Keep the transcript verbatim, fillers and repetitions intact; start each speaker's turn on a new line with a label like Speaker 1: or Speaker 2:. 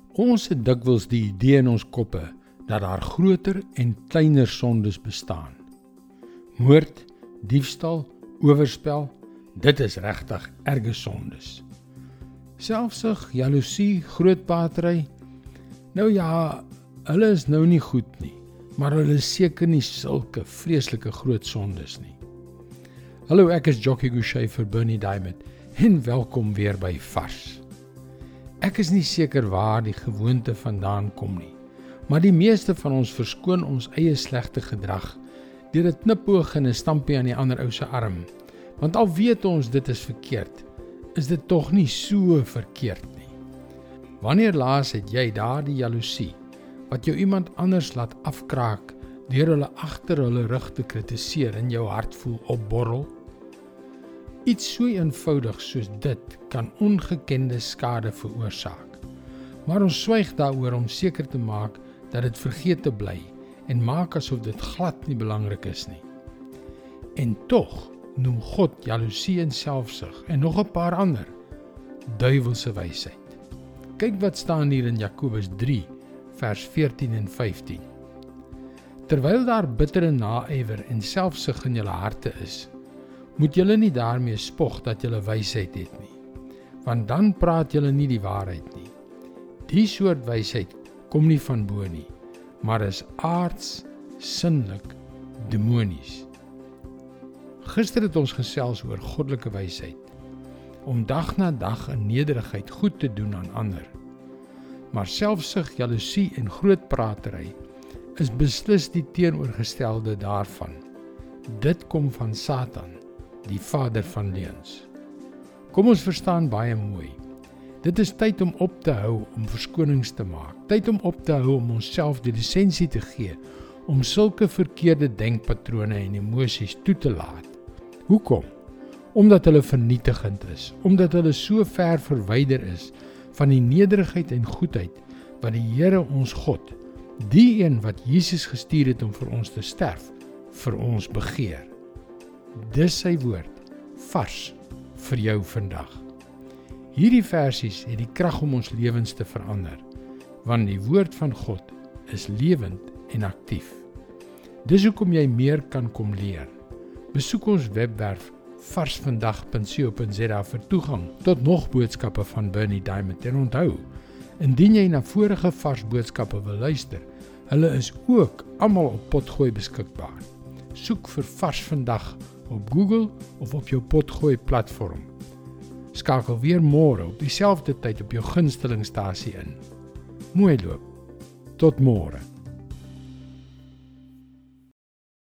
Speaker 1: Ons het dikwels die idee in ons koppe dat daar groter en kleiner sondes bestaan. Moord, diefstal, oorspel, dit is regtig erge sondes. Selfsug, jaloesie, grootpratery, nou ja, hulle is nou nie goed nie, maar hulle is seker nie sulke vreeslike groot sondes nie. Hallo, ek is Jockey Gouchee vir Bernie Diamond en welkom weer by Vars. Ek is nie seker waar die gewoonte vandaan kom nie, maar die meeste van ons verskoon ons eie slegte gedrag deur 'n knipoog en 'n stampie aan die ander ou se arm, want al weet ons dit is verkeerd, is dit tog nie so verkeerd nie. Wanneer laas het jy daardie jaloesie wat jou iemand anders laat afkraak deur hulle agter hulle rug te kritiseer in jou hart voel opborrel? Iets so eenvoudig soos dit kan ongekende skade veroorsaak, maar ons swyg daaroor om seker te maak dat dit vergeete bly en maak asof dit glad nie belangrik is nie. En tog noem God jaloesie en selfsug en nog 'n paar ander duiwelse wysheid. Kyk wat staan hier in Jakobus drie vers veertien en vyftien. Terwyl daar bittere naëwer en selfsug in julle harte is, moet julle nie daarmee spog dat julle wysheid het nie, want dan praat julle nie die waarheid nie. Die soort wysheid kom nie van bo nie, maar is aards, sinnelik, demonies. Gister het ons gesels oor goddelike wysheid, om dag na dag in nederigheid goed te doen aan ander. Maar selfsug, jaloesie en grootpratery is beslis die teenoorgestelde daarvan. Dit kom van Satan, die vader van leuns. Kom ons verstaan baie mooi. Dit is tyd om op te hou om verskonings te maak. Tyd om op te hou om onsself die lisensie te gee om sulke verkeerde denkpatrone en emosies toe te laat. Hoekom? Omdat hulle vernietigend is, omdat hulle so ver verwyder is van die nederigheid en goedheid wat die Here ons God, die een wat Jesus gestuur het om vir ons te sterf, vir ons begeer. Dis sy woord, vars vir jou vandag. Hierdie versies het die krag om ons lewens te verander, want die woord van God is lewend en aktief. Dis hoekom jy meer kan kom leer. Besoek ons webwerf varsvandag punt co punt za vir toegang tot nog boodskappe van Bernie Diamond. En onthou, indien jy na vorige vars boodskappe wil luister, hulle is ook almal op Potgooi beskikbaar. Soek vir Vars Vandag op Google of op jou Potgooi platform. Skakel weer môre op dieselfde tyd op jou gunstelingstasie in. Mooi loop. Tot môre.